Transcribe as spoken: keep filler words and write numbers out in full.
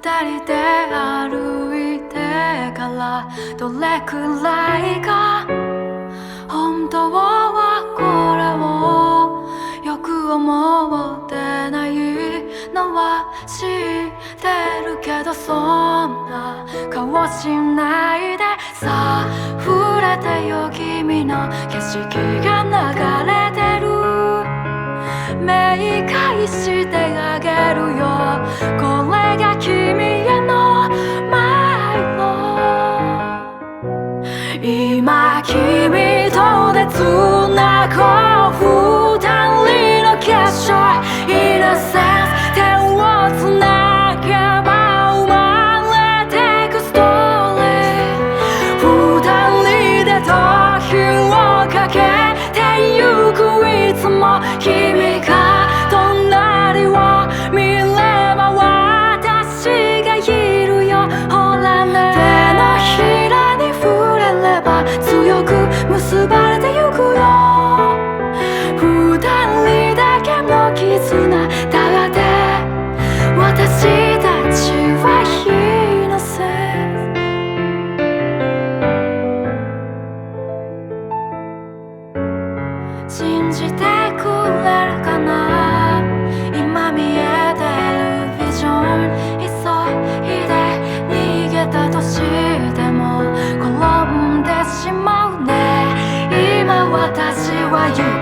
人で歩いてからどれくらいか本当はこれをよく思ってないのは知ってるけどそんな顔しないでさあ触れてよ君の景色が流れてる目返してあげるよこれが君へのマイロ今君とで繋ごう二人の結晶 In a sense 手を繋げば生まれてくストーリー二人で時をかけてゆくいつも君が隣を見れば私がいるよほらね手のひらに触れれば強く結ばれてゆくよ二人だけの絆だって私たちはイノセント信じてくれるかな今見えてるビジョン急いで逃げたとしても転んでしまうね今私は